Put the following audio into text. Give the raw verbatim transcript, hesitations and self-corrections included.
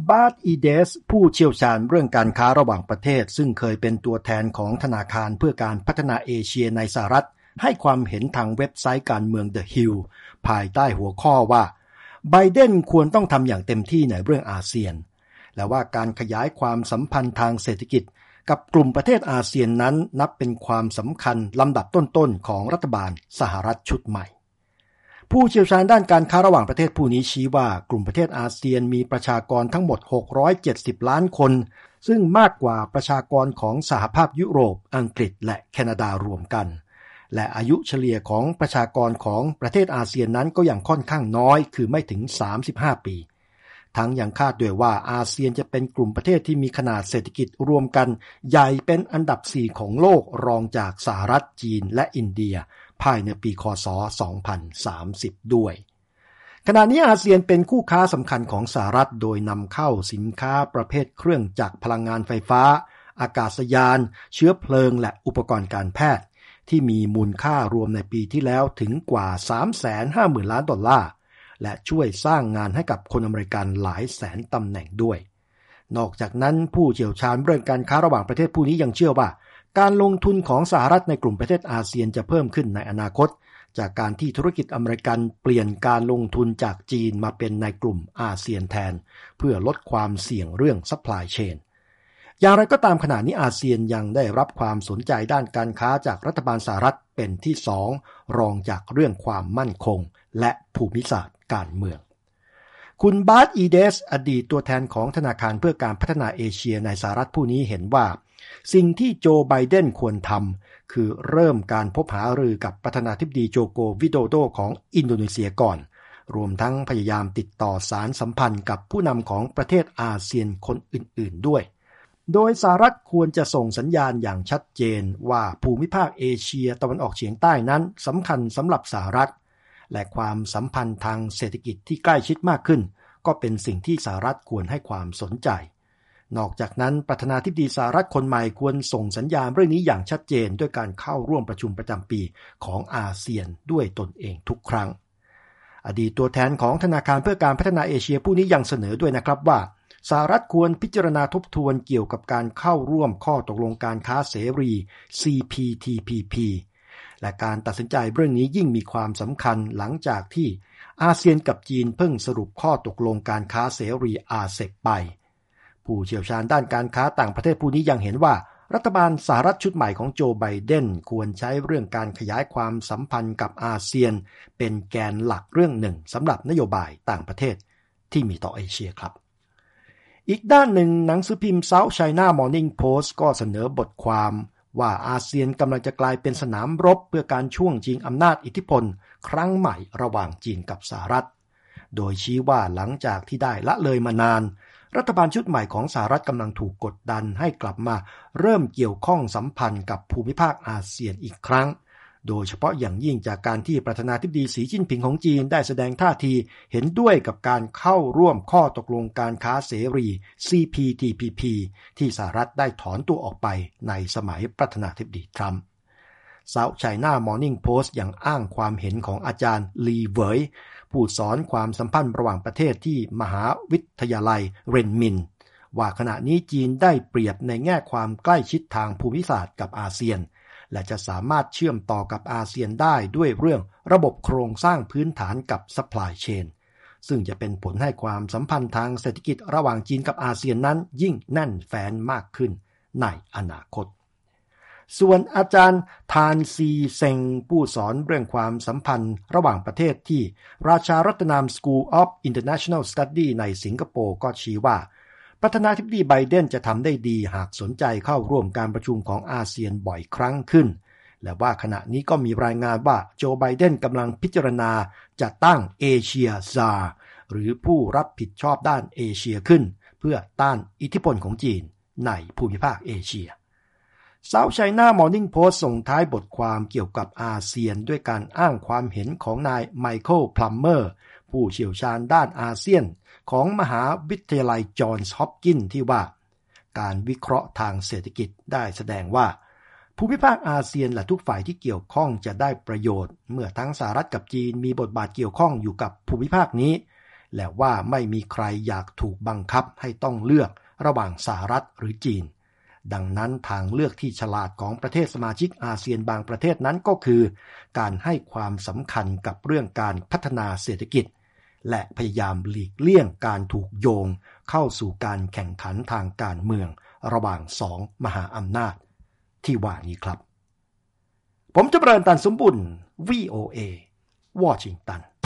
บาร์ตอีเดสผู้เชี่ยวชาญเรื่องการค้าระหว่างประเทศซึ่งเคยเป็นตัวแทนของธนาคารเพื่อการพัฒนาเอเชียในสหรัฐให้ความเห็นทางเว็บไซต์การเมือง The Hill ภายใต้หัวข้อว่าไบเดนควรต้องทำอย่างเต็มที่ในเรื่องอาเซียนและว่าการขยายความสัมพันธ์ทางเศรษฐกิจกับกลุ่มประเทศอาเซียนนั้นนับเป็นความสำคัญลำดับต้นๆของรัฐบาลสหรัฐชุดใหม่ผู้เชี่ยวชาญด้านการค้าระหว่างประเทศผู้นี้ชี้ว่ากลุ่มประเทศอาเซียนมีประชากรทั้งหมดหกร้อยเจ็ดสิบล้านคนซึ่งมากกว่าประชากรของสหภาพยุโรปอังกฤษและแคนาดารวมกันและอายุเฉลี่ยของประชากรของประเทศอาเซียนนั้นก็ยังค่อนข้างน้อยคือไม่ถึงสามสิบห้าปีทั้งยังคาดด้วยว่าอาเซียนจะเป็นกลุ่มประเทศที่มีขนาดเศรษฐกิจรวมกันใหญ่เป็นอันดับสี่ของโลกรองจากสหรัฐจีนและอินเดียภายในปีค.ศ. สองพันสามสิบด้วยขณะนี้อาเซียนเป็นคู่ค้าสำคัญของสหรัฐโดยนำเข้าสินค้าประเภทเครื่องจักรพลังงานไฟฟ้าอากาศยานเชื้อเพลิงและอุปกรณ์การแพทย์ที่มีมูลค่ารวมในปีที่แล้วถึงกว่า สามแสนห้าหมื่น ล้านดอลลาร์และช่วยสร้างงานให้กับคนอเมริกันหลายแสนตำแหน่งด้วยนอกจากนั้นผู้เชี่ยวชาญเรื่องการค้าระหว่างประเทศผู้นี้ยังเชื่อว่าการลงทุนของสหรัฐในกลุ่มประเทศอาเซียนจะเพิ่มขึ้นในอนาคตจากการที่ธุรกิจอเมริกันเปลี่ยนการลงทุนจากจีนมาเป็นในกลุ่มอาเซียนแทนเพื่อลดความเสี่ยงเรื่อง supply chain อย่างไรก็ตามขณะนี้อาเซียนยังได้รับความสนใจด้านการค้าจากรัฐบาลสหรัฐเป็นที่สองรองจากเรื่องความมั่นคงและภูมิศาสตร์การเมืองคุณบาร์ตอีเดสอดีตตัวแทนของธนาคารเพื่อการพัฒนาเอเชียในสหรัฐผู้นี้เห็นว่าสิ่งที่โจไบเดนควรทำคือเริ่มการพบหารือกับประธานาธิบดีโจโกวิโดโดของอินโดนีเซียก่อนรวมทั้งพยายามติดต่อสารสัมพันธ์กับผู้นำของประเทศอาเซียนคนอื่นๆด้วยโดยสหรัฐควรจะส่งสัญญาณอย่างชัดเจนว่าภูมิภาคเอเชียตะวันออกเฉียงใต้นั้นสำคัญสำหรับสหรัฐและความสัมพันธ์ทางเศรษฐกิจที่ใกล้ชิดมากขึ้นก็เป็นสิ่งที่สหรัฐควรให้ความสนใจนอกจากนั้นประธานาธิบดีสหรัฐคนใหม่ควรส่งสัญญาณเรื่องนี้อย่างชัดเจนด้วยการเข้าร่วมประชุมประจำปีของอาเซียนด้วยตนเองทุกครั้งอดีตตัวแทนของธนาคารเพื่อการพัฒนาเอเชียผู้นี้ยังเสนอด้วยนะครับว่าสหรัฐควรพิจารณาทบทวนเกี่ยวกับการเข้าร่วมข้อตกลงการค้าเสรี ซี พี ที พี พี และการตัดสินใจเรื่องนี้ยิ่งมีความสำคัญหลังจากที่อาเซียนกับจีนเพิ่งสรุปข้อตกลงการค้าเสรี อาร์ ซี อี พี ไปผู้เชี่ยวชาญด้านการค้าต่างประเทศผู้นี้ยังเห็นว่ารัฐบาลสหรัฐชุดใหม่ของโจไบเดนควรใช้เรื่องการขยายความสัมพันธ์กับอาเซียนเป็นแกนหลักเรื่องหนึ่งสำหรับนโยบายต่างประเทศที่มีต่อเอเชียครับอีกด้านหนึ่งหนังสือพิมพ์ South China Morning Post ก็เสนอบทความว่าอาเซียนกำลังจะกลายเป็นสนามรบเพื่อการช่วงชิงอำนาจอิทธิพลครั้งใหม่ระหว่างจีนกับสหรัฐโดยชี้ว่าหลังจากที่ได้ละเลยมานานรัฐบาลชุดใหม่ของสหรัฐกำลังถูกกดดันให้กลับมาเริ่มเกี่ยวข้องสัมพันธ์กับภูมิภาคอาเซียนอีกครั้งโดยเฉพาะอย่างยิ่งจากการที่ประธานาธิบดีสีจิ้นผิงของจีนได้แสดงท่าทีเห็นด้วยกับการเข้าร่วมข้อตกลงการค้าเสรี ซี พี ที พี พี ที่สหรัฐได้ถอนตัวออกไปในสมัยประธานาธิบดีทรัมป์ South China Morning Post ยังอ้างความเห็นของอาจารย์ลีเหวยผู้สอนความสัมพันธ์ระหว่างประเทศที่มหาวิทยาลัยเรนมินว่าขณะนี้จีนได้เปรียบในแง่ความใกล้ชิดทางภูมิศาสตร์กับอาเซียนและจะสามารถเชื่อมต่อกับอาเซียนได้ด้วยเรื่องระบบโครงสร้างพื้นฐานกับ supply chain ซึ่งจะเป็นผลให้ความสัมพันธ์ทางเศรษฐกิจระหว่างจีนกับอาเซียนนั้นยิ่งแน่นแฟ้นมากขึ้นในอนาคตส่วนอาจารย์ทานซีเซ็งผู้สอนเรื่องความสัมพันธ์ระหว่างประเทศที่ราชารัตนาม School of International Study ในสิงคโปร์ก็ชี้ว่าประธานาธิบดีไบเดนจะทำได้ดีหากสนใจเข้าร่วมการประชุมของอาเซียนบ่อยครั้งขึ้นและว่าขณะนี้ก็มีรายงานว่าโจไบเดนกำลังพิจารณาจะตั้งเอเชียซาร์หรือผู้รับผิดชอบด้านเอเชียขึ้นเพื่อต้านอิทธิพลของจีนในภูมิภาคเอเชียSouth China Morning Post ส่งท้ายบทความเกี่ยวกับอาเซียนด้วยการอ้างความเห็นของนายไมเคิลพลัมเมอร์ผู้เชี่ยวชาญด้านอาเซียนของมหาวิทยาลัยจอห์นส์ฮอปกินส์ที่ว่าการวิเคราะห์ทางเศรษฐกิจได้แสดงว่าภูมิภาคอาเซียนและทุกฝ่ายที่เกี่ยวข้องจะได้ประโยชน์เมื่อทั้งสหรัฐกับจีนมีบทบาทเกี่ยวข้องอยู่กับภูมิภาคนี้และว่าไม่มีใครอยากถูกบังคับให้ต้องเลือกระหว่างสหรัฐหรือจีนดังนั้นทางเลือกที่ฉลาดของประเทศสมาชิกอาเซียนบางประเทศนั้นก็คือการให้ความสำคัญกับเรื่องการพัฒนาเศรษฐกิจและพยายามหลีกเลี่ยงการถูกโยงเข้าสู่การแข่งขันทางการเมืองระหว่างสองมหาอำนาจที่ว่านี้ครับผมจำเริญ ตันสมบุญ วี โอ เอ วอชิงตัน